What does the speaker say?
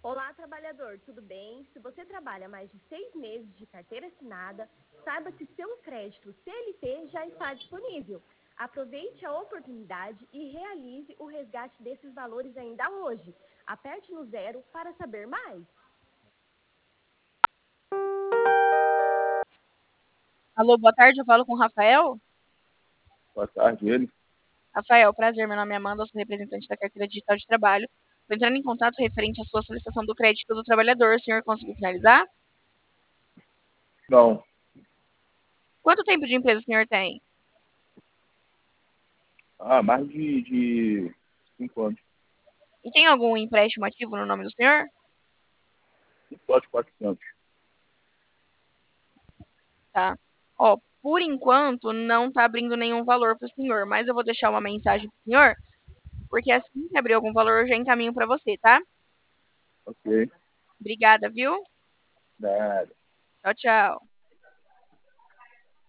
Olá, trabalhador, tudo bem? Se você trabalha mais de 6 meses de carteira assinada, saiba que seu crédito CLT já está disponível. Aproveite a oportunidade e realize o resgate desses valores ainda hoje. Aperte no 0 para saber mais. Alô, boa tarde, eu falo com o Rafael. Boa tarde, ele. Rafael, prazer, meu nome é Amanda, eu sou representante da Carteira Digital de Trabalho. Estou entrando em contato referente à sua solicitação do crédito do trabalhador. O senhor conseguiu finalizar? Não. Quanto tempo de empresa o senhor tem? Mais de 5 anos. E tem algum empréstimo ativo no nome do senhor? Só de 400. Tá. Ó, por enquanto não tá abrindo nenhum valor para o senhor, mas eu vou deixar uma mensagem pro senhor, porque assim que abrir algum valor eu já encaminho para você, tá? Ok. Obrigada, viu? Nada. Tchau, tchau.